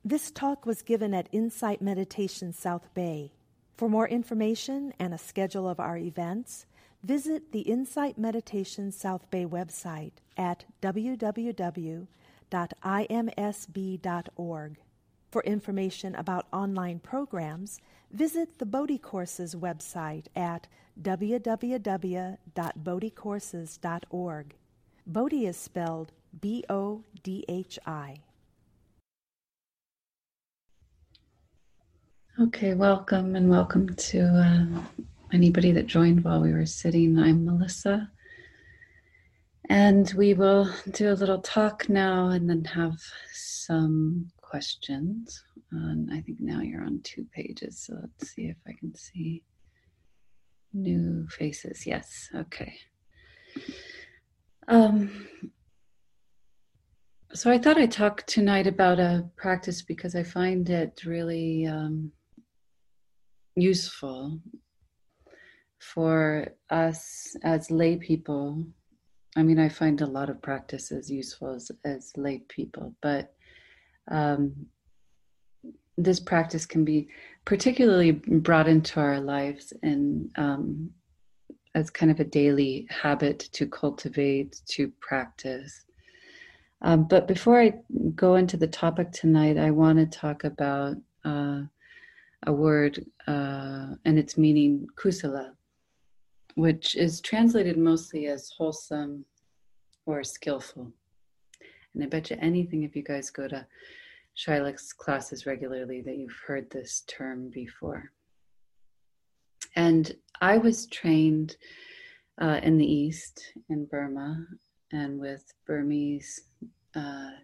This talk was given at Insight Meditation South Bay. For more information and a schedule of our events, visit the Insight Meditation South Bay website at www.imsb.org. For information about online programs, visit the Bodhi Courses website at www.bodhicourses.org. Bodhi is spelled Bodhi. Okay, welcome and welcome to anybody that joined while we were sitting. I'm Melissa, and we will do a little talk now and then have some questions. I think now you're on 2 pages, so let's see if I can see new faces. Yes, okay. So I thought I'd talk tonight about a practice because I find it really useful for us as lay people. I mean, I find a lot of practices useful as lay people, but this practice can be particularly brought into our lives and as kind of a daily habit to cultivate, to practice. But before I go into the topic tonight, I want to talk about a word and its meaning, kusala, which is translated mostly as wholesome or skillful. And I bet you anything, if you guys go to Shylak's classes regularly, that you've heard this term before. And I was trained in the East, in Burma, and with Burmese and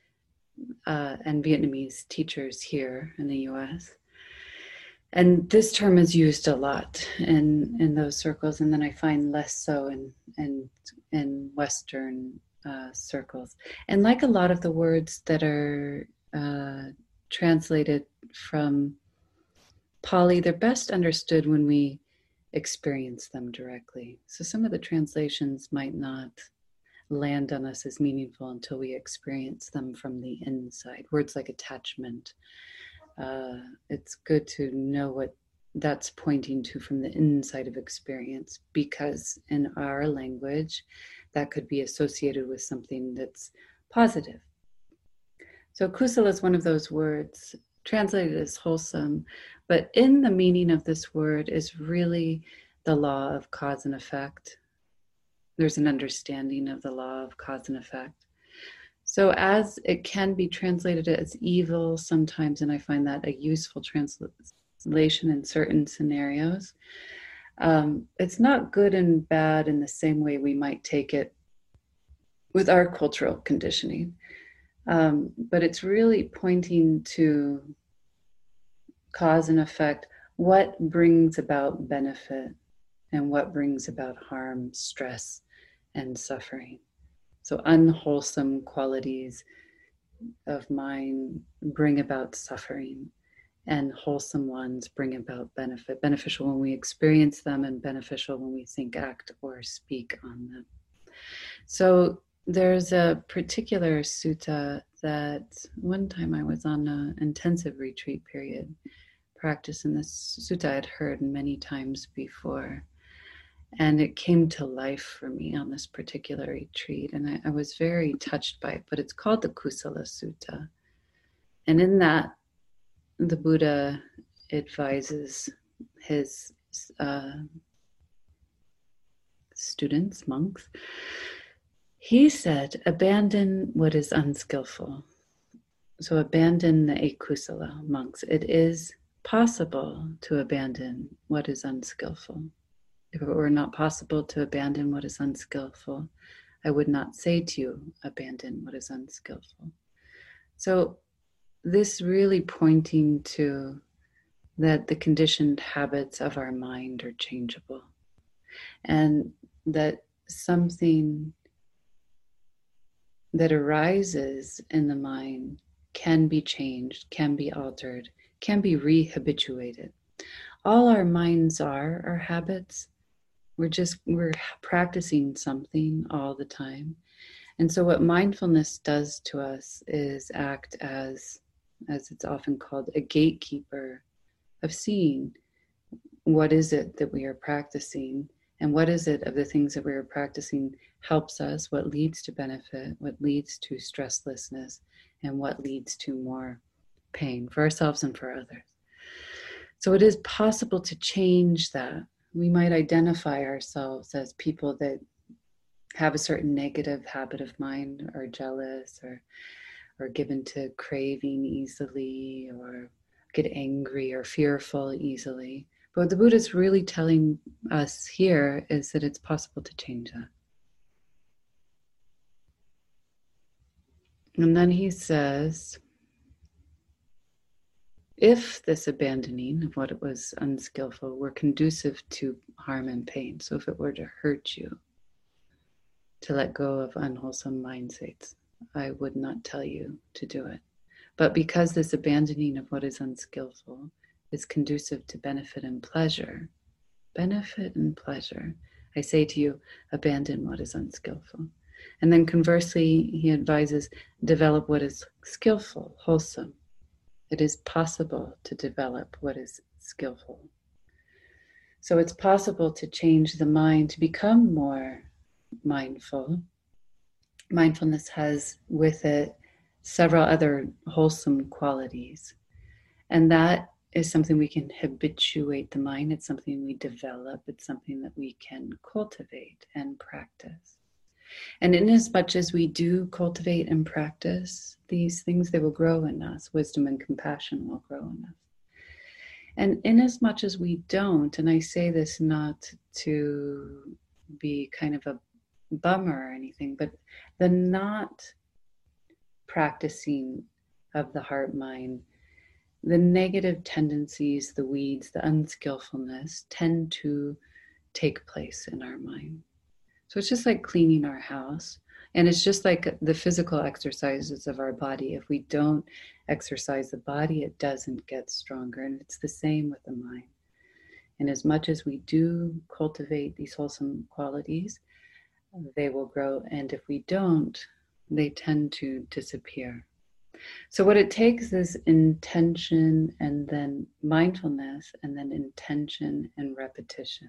Vietnamese teachers here in the US. And this term is used a lot in those circles, and then I find less so in Western circles. And like a lot of the words that are translated from Pali, they're best understood when we experience them directly. So some of the translations might not land on us as meaningful until we experience them from the inside. Words like attachment. It's good to know what that's pointing to from the inside of experience, because in our language, that could be associated with something that's positive. So kusala is one of those words, translated as wholesome, but in the meaning of this word is really the law of cause and effect. There's an understanding of the law of cause and effect. So as it can be translated as evil sometimes, and I find that a useful translation in certain scenarios, it's not good and bad in the same way we might take it with our cultural conditioning. But it's really pointing to cause and effect, what brings about benefit and what brings about harm, stress, and suffering. So unwholesome qualities of mind bring about suffering, and wholesome ones bring about benefit, beneficial when we experience them and beneficial when we think, act, or speak on them. So there's a particular sutta that one time I was on an intensive retreat period practicing this sutta I'd heard many times before. And it came to life for me on this particular retreat. And I was very touched by it, but it's called the Kusala Sutta. And in that, the Buddha advises his students, monks. He said, abandon what is unskillful. So abandon the akusala, monks. It is possible to abandon what is unskillful. If it were not possible to abandon what is unskillful, I would not say to you, abandon what is unskillful. So this really pointing to that the conditioned habits of our mind are changeable, and that something that arises in the mind can be changed, can be altered, can be rehabituated. All our minds are habits. We're practicing something all the time. And so what mindfulness does to us is act as as it's often called, a gatekeeper of seeing what is it that we are practicing, and what is it of the things that we are practicing helps us, what leads to benefit, what leads to stresslessness, and what leads to more pain for ourselves and for others. So it is possible to change that. We might identify ourselves as people that have a certain negative habit of mind, or jealous, or given to craving easily, or get angry or fearful easily. But what the Buddha is really telling us here is that it's possible to change that. And then he says, if this abandoning of what it was unskillful were conducive to harm and pain, so if it were to hurt you, to let go of unwholesome mind states, I would not tell you to do it. But because this abandoning of what is unskillful is conducive to benefit and pleasure, I say to you, abandon what is unskillful. And then conversely, he advises, develop what is skillful, wholesome. It is possible to develop what is skillful. So it's possible to change the mind to become more mindful. Mindfulness has with it several other wholesome qualities. And that is something we can habituate the mind. It's something we develop. It's something that we can cultivate and practice. And in as much as we do cultivate and practice these things, they will grow in us. Wisdom and compassion will grow in us. And in as much as we don't, and I say this not to be kind of a bummer or anything, but the not practicing of the heart mind, the negative tendencies, the weeds, the unskillfulness tend to take place in our mind. So it's just like cleaning our house. And it's just like the physical exercises of our body. If we don't exercise the body, it doesn't get stronger. And it's the same with the mind. And as much as we do cultivate these wholesome qualities, they will grow. And if we don't, they tend to disappear. So what it takes is intention, and then mindfulness, and then intention and repetition.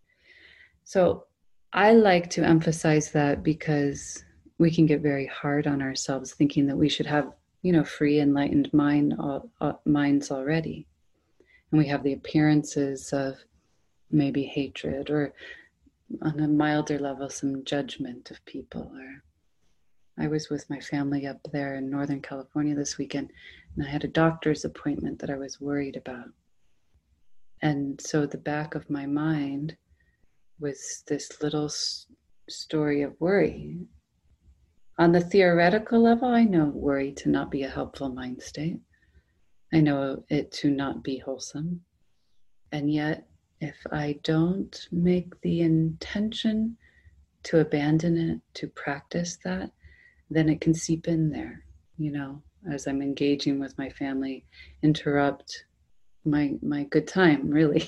So I like to emphasize that because we can get very hard on ourselves thinking that we should have, free, enlightened minds already. And we have the appearances of maybe hatred, or on a milder level, some judgment of people. Or I was with my family up there in Northern California this weekend, and I had a doctor's appointment that I was worried about. And so the back of my mind was this little story of worry. On the theoretical level, I know worry to not be a helpful mind state. I know it to not be wholesome. And yet, if I don't make the intention to abandon it, to practice that, then it can seep in there, as I'm engaging with my family, interrupt my good time, really.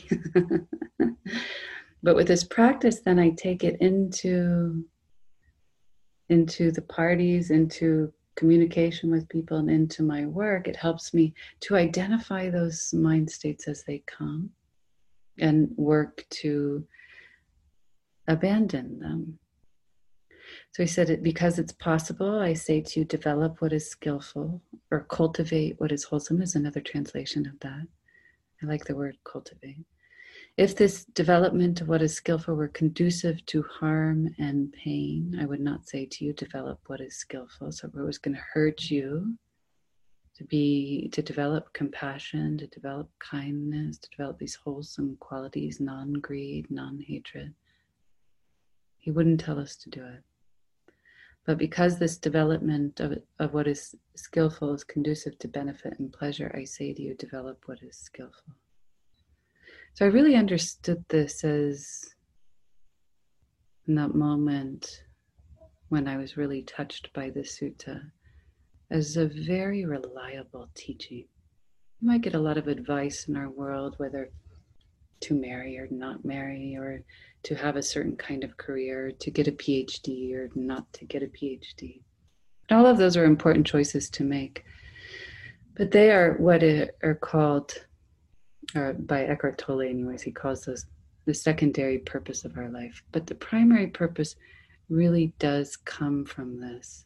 But with this practice, then I take it into the parties, into communication with people, and into my work. It helps me to identify those mind states as they come and work to abandon them. So he said, because it's possible, I say to you, develop what is skillful, or cultivate what is wholesome is another translation of that. I like the word cultivate. If this development of what is skillful were conducive to harm and pain, I would not say to you, develop what is skillful. So if it was going to hurt you, to develop compassion, to develop kindness, to develop these wholesome qualities, non-greed, non-hatred, he wouldn't tell us to do it. But because this development of what is skillful is conducive to benefit and pleasure, I say to you, develop what is skillful. So I really understood this as, in that moment when I was really touched by this sutta, as a very reliable teaching. You might get a lot of advice in our world, whether to marry or not marry, or to have a certain kind of career, to get a PhD or not to get a PhD. And all of those are important choices to make. But they are what are called, or by Eckhart Tolle anyways, he calls those the secondary purpose of our life. But the primary purpose really does come from this.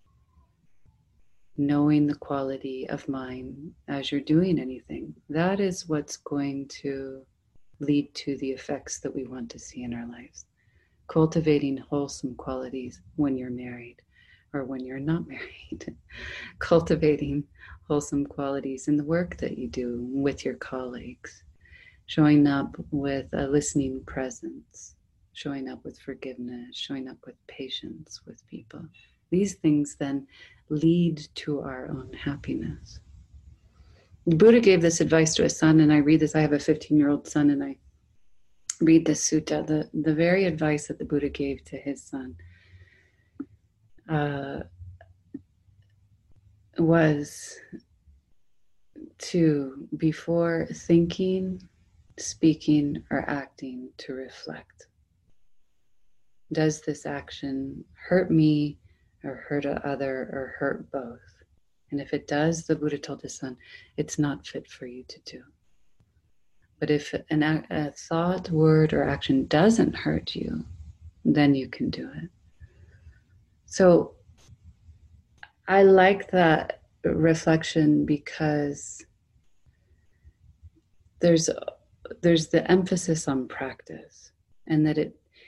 Knowing the quality of mind as you're doing anything. That is what's going to lead to the effects that we want to see in our lives. Cultivating wholesome qualities when you're married or when you're not married. Cultivating wholesome qualities in the work that you do with your colleagues. Showing up with a listening presence. Showing up with forgiveness. Showing up with patience with people. These things then lead to our own happiness. The Buddha gave this advice to his son, and I read this. I have a 15-year-old son, and I read this sutta. The very advice that the Buddha gave to his son was to, before thinking, speaking, or acting, to reflect. Does this action hurt me, or hurt a other, or hurt both? And if it does, the Buddha told his son, it's not fit for you to do. But if a thought, word, or action doesn't hurt you, then you can do it. So I like that reflection because there's the emphasis on practice, and that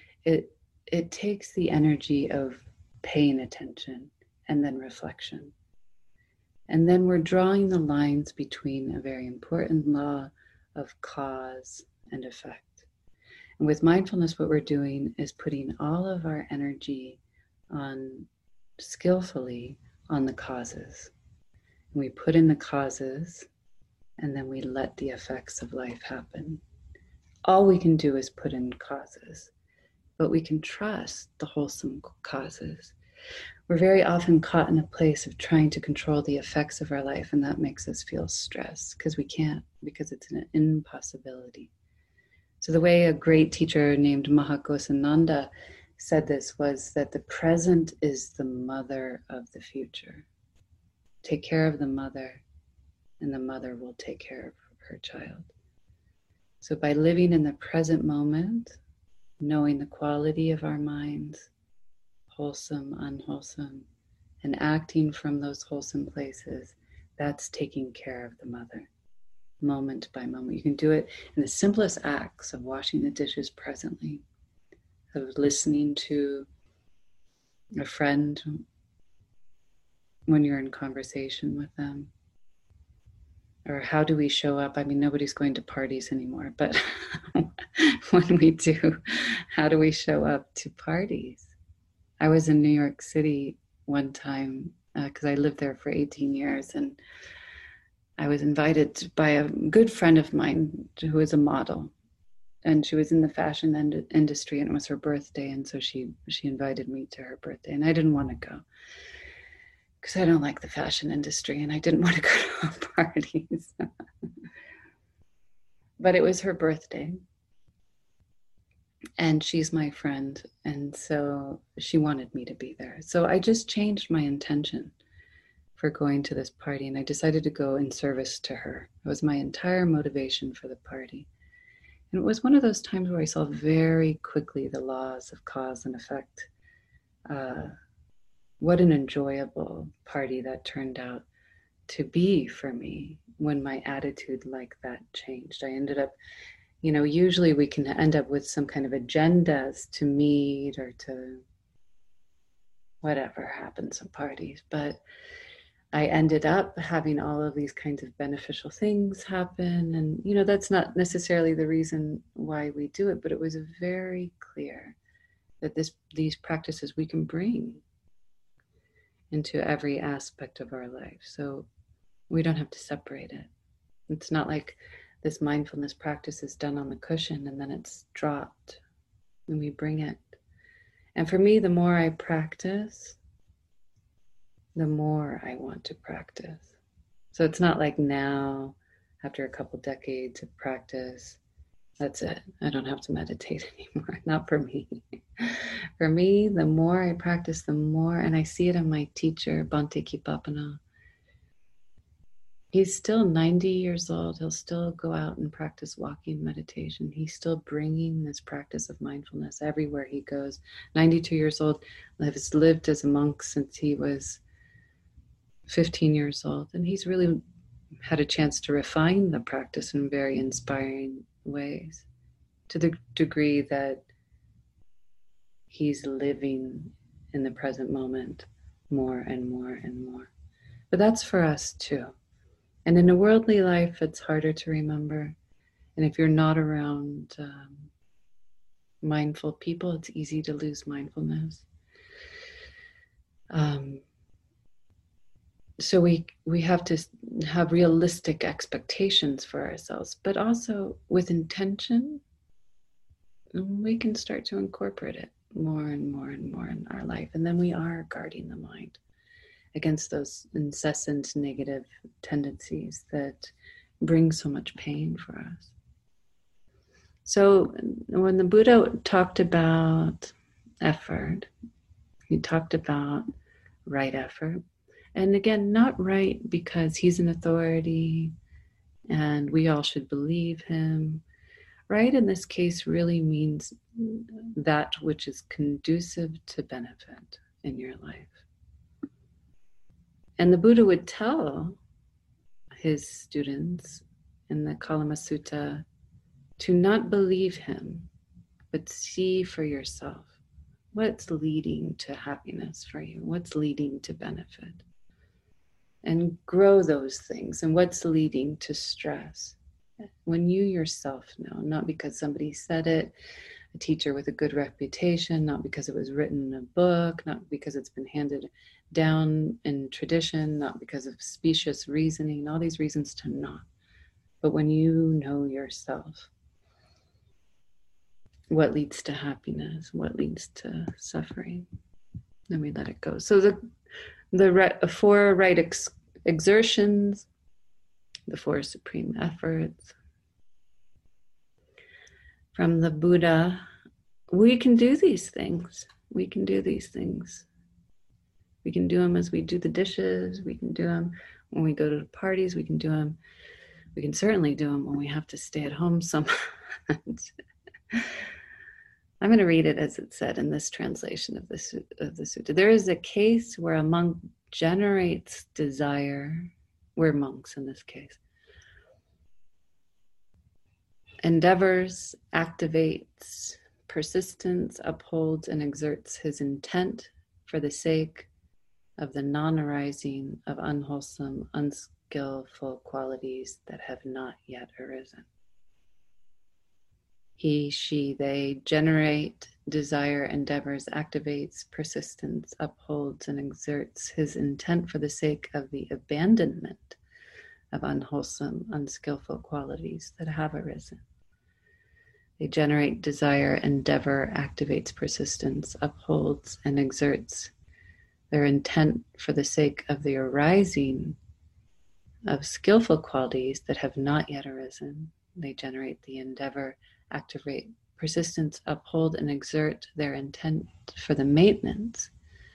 it takes the energy of paying attention and then reflection. And then we're drawing the lines between a very important law of cause and effect. And with mindfulness, what we're doing is putting all of our energy on, skillfully, on the causes. And we put in the causes, and then we let the effects of life happen. All we can do is put in causes, but we can trust the wholesome causes. We're very often caught in a place of trying to control the effects of our life, and that makes us feel stressed because we can't, because it's an impossibility. So the way a great teacher named Mahakosananda said this was that the present is the mother of the future. Take care of the mother, and the mother will take care of her child. So by living in the present moment, knowing the quality of our minds, wholesome, unwholesome, and acting from those wholesome places, that's taking care of the mother, moment by moment. You can do it in the simplest acts of washing the dishes presently, of listening to a friend when you're in conversation with them. Or how do we show up? I mean, nobody's going to parties anymore, but when we do, how do we show up to parties? I was in New York City one time because I lived there for 18 years, and I was invited by a good friend of mine who is a model, and she was in the fashion industry, and it was her birthday, and so she invited me to her birthday, and I didn't want to go because I don't like the fashion industry, and I didn't want to go to parties. But it was her birthday. And she's my friend, and so she wanted me to be there. So I just changed my intention for going to this party, and I decided to go in service to her. It was my entire motivation for the party. And it was one of those times where I saw very quickly the laws of cause and effect. What an enjoyable party that turned out to be for me when my attitude like that changed. I ended up, usually we can end up with some kind of agendas to meet or to whatever happens at parties. But I ended up having all of these kinds of beneficial things happen. And, that's not necessarily the reason why we do it, but it was very clear that these practices we can bring into every aspect of our life. So we don't have to separate it. It's not like this mindfulness practice is done on the cushion and then it's dropped and we bring it. And for me, the more I practice, the more I want to practice. So it's not like now, after a couple decades of practice, that's it. I don't have to meditate anymore. Not for me. For me, the more I practice, the more, and I see it in my teacher, Bhante Kipapana. He's still 90 years old. He'll still go out and practice walking meditation. He's still bringing this practice of mindfulness everywhere he goes. 92 years old, has lived as a monk since he was 15 years old. And he's really had a chance to refine the practice in very inspiring ways, to the degree that he's living in the present moment more and more and more. But that's for us too. And in a worldly life, it's harder to remember. And if you're not around mindful people, it's easy to lose mindfulness. So we have to have realistic expectations for ourselves, but also with intention, we can start to incorporate it more and more and more in our life. And then we are guarding the mind against those incessant negative tendencies that bring so much pain for us. So when the Buddha talked about effort, he talked about right effort. And again, not right because he's an authority and we all should believe him. Right in this case really means that which is conducive to benefit in your life. And the Buddha would tell his students in the Kalama Sutta to not believe him, but see for yourself what's leading to happiness for you, what's leading to benefit, and grow those things, and what's leading to stress. When you yourself know, not because somebody said it, a teacher with a good reputation, not because it was written in a book, not because it's been handed down in tradition, not because of specious reasoning, all these reasons to not. But when you know yourself, what leads to happiness, what leads to suffering, then we let it go. So the four right exertions, the four supreme efforts from the Buddha, we can do these things. We can do these things. We can do them as we do the dishes. We can do them when we go to parties. We can do them. We can certainly do them when we have to stay at home sometimes. I'm going to read it as it said in this translation of the sutta. There is a case where a monk generates desire. We're monks in this case. Endeavors, activates, persistence, upholds, and exerts his intent for the sake of the non-arising of unwholesome, unskillful qualities that have not yet arisen. He, she, they generate, desire, endeavors, activates, persistence, upholds, and exerts his intent for the sake of the abandonment of unwholesome, unskillful qualities that have arisen. They generate, desire, endeavor, activates, persistence, upholds, and exerts their intent for the sake of the arising of skillful qualities that have not yet arisen. They generate the endeavor, activate, persistence, uphold, and exert their intent for the maintenance,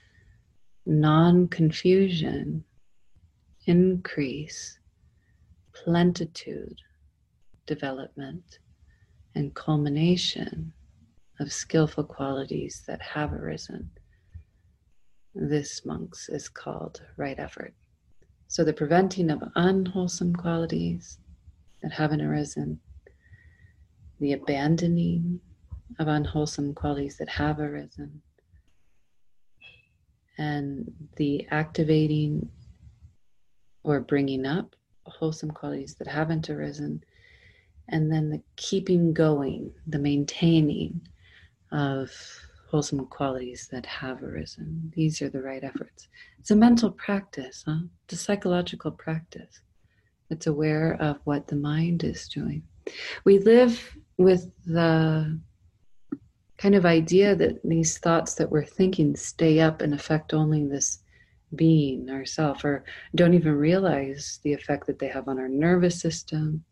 non-confusion, increase, plentitude, development, and culmination of skillful qualities that have arisen. This, monks, is called right effort. So the preventing of unwholesome qualities that haven't arisen, the abandoning of unwholesome qualities that have arisen, and the activating or bringing up wholesome qualities that haven't arisen, and then the keeping going, the maintaining of wholesome qualities that have arisen. These are the right efforts. It's a mental practice, It's a psychological practice. It's aware of what the mind is doing. We live with the kind of idea that these thoughts that we're thinking stay up and affect only this being, ourself, or don't even realize the effect that they have on our nervous system,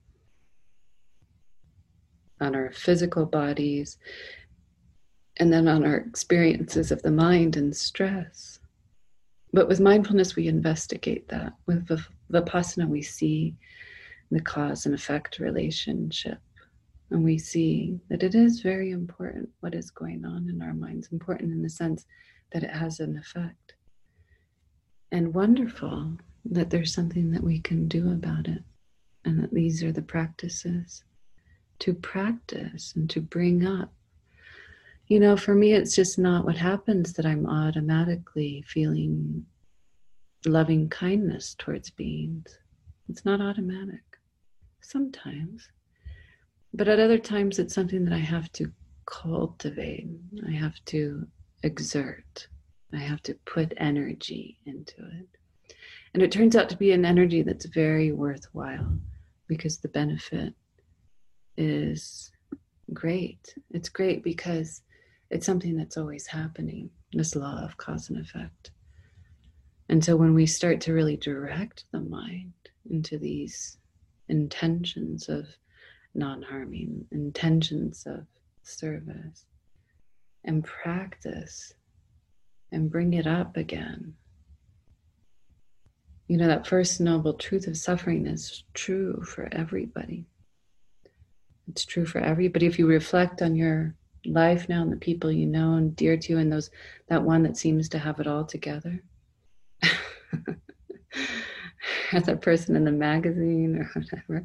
on our physical bodies, and then on our experiences of the mind and stress. But with mindfulness, we investigate that. With Vipassana, we see the cause and effect relationship. And we see that it is very important what is going on in our minds, important in the sense that it has an effect. And wonderful that there's something that we can do about it. And that these are the practices to practice and to bring up. You know, for me, it's just not what happens that I'm automatically feeling loving kindness towards beings. It's not automatic. Sometimes. But at other times, it's something that I have to cultivate. I have to exert. I have to put energy into it. And it turns out to be an energy that's very worthwhile because the benefit is great. It's great because it's something that's always happening, this law of cause and effect. And so when we start to really direct the mind into these intentions of non-harming, intentions of service, and practice and bring it up again. You know, that first noble truth of suffering is true for everybody. It's true for everybody. If you reflect on your life now and the people you know and dear to you and that one that seems to have it all together, or that person in the magazine or whatever,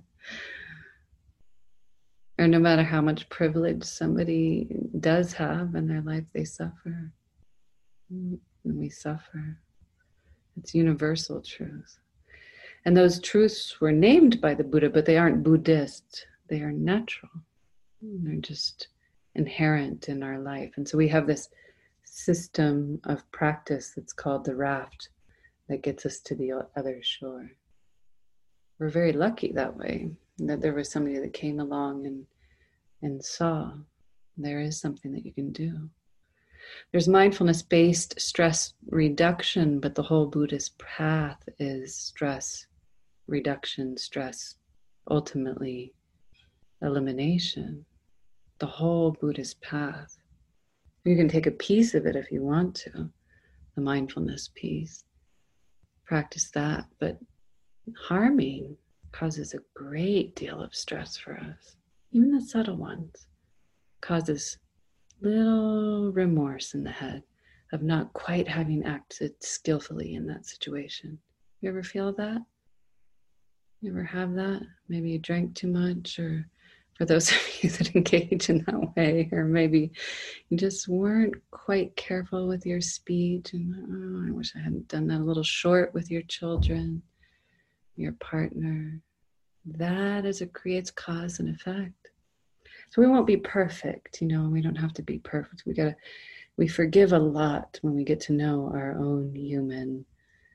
or no matter how much privilege somebody does have in their life, they suffer. And we suffer. It's universal truth. And those truths were named by the Buddha, but they aren't Buddhist. They are natural. They're just inherent in our life. And so we have this system of practice that's called the raft that gets us to the other shore. We're very lucky that way, that there was somebody that came along and saw there is something that you can do. There's mindfulness-based stress reduction, but the whole Buddhist path is stress reduction, stress, ultimately elimination. The whole Buddhist path. You can take a piece of it if you want to, the mindfulness piece. Practice that, but harming causes a great deal of stress for us. Even the subtle ones causes little remorse in the head of not quite having acted skillfully in that situation. You ever feel that? You ever have that? Maybe you drank too much, or for those of you that engage in that way, or maybe you just weren't quite careful with your speech and, oh, I wish I hadn't done that, a little short with your children, your partner. That creates cause and effect. So we won't be perfect, you know, we don't have to be perfect. We forgive a lot when we get to know our own human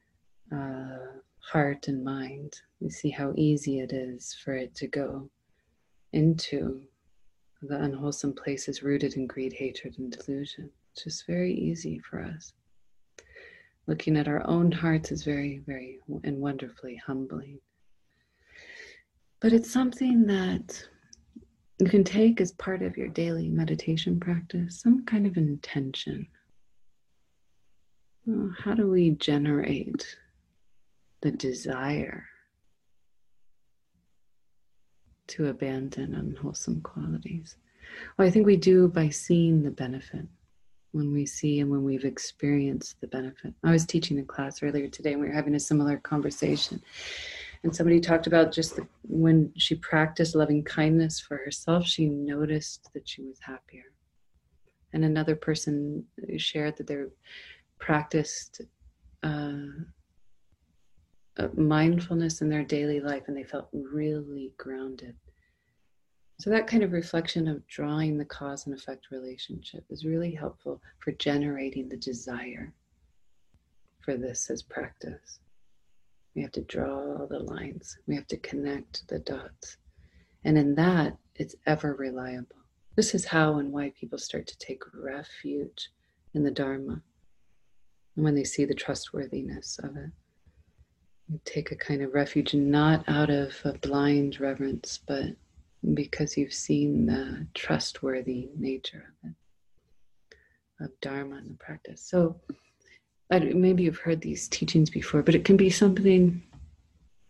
heart and mind. We see how easy it is for it to go into the unwholesome places rooted in greed, hatred, and delusion. It's just very easy for us. Looking at our own hearts is very, very and wonderfully humbling. But it's something that you can take as part of your daily meditation practice, some kind of intention. Well, how do we generate the desire to abandon unwholesome qualities? Well, I think we do by seeing the benefit. When we see and when we've experienced the benefit. I was teaching a class earlier today and we were having a similar conversation. And somebody talked about just when she practiced loving kindness for herself, she noticed that she was happier. And another person shared that they practiced mindfulness in their daily life and they felt really grounded. So that kind of reflection of drawing the cause and effect relationship is really helpful for generating the desire for this as practice. We have to draw the lines. We have to connect the dots. And in that, it's ever reliable. This is how and why people start to take refuge in the Dharma. And when they see the trustworthiness of it, you take a kind of refuge, not out of a blind reverence, but because you've seen the trustworthy nature of it, of Dharma and the practice. So maybe you've heard these teachings before, but it can be something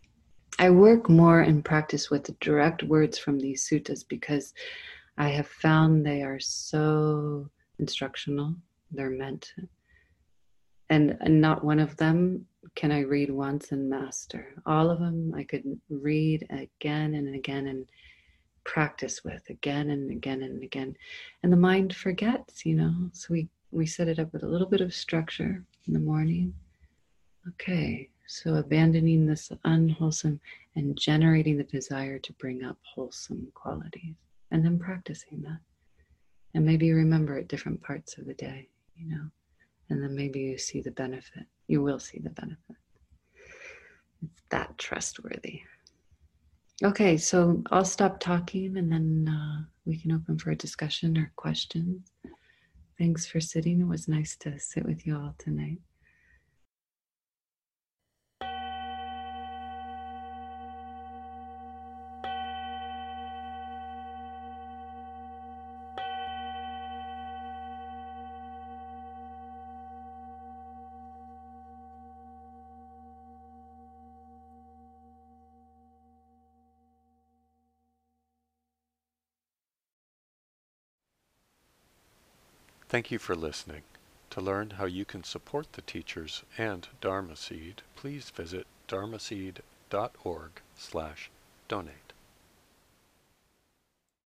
I work more and practice with the direct words from these suttas because I have found they are so instructional. They're meant, and not one of them can I read once and master. All of them I could read again and again and practice with again and again and again. And the mind forgets, So we set it up with a little bit of structure in the morning. Okay, so abandoning this unwholesome and generating the desire to bring up wholesome qualities, and then practicing that. And maybe you remember at different parts of the day, and then maybe you see the benefit. You will see the benefit. It's that trustworthy. Okay, so I'll stop talking and then we can open for a discussion or questions. Thanks for sitting. It was nice to sit with you all tonight. Thank you for listening. To learn how you can support the teachers and Dharma Seed, please visit dharmaseed.org/donate.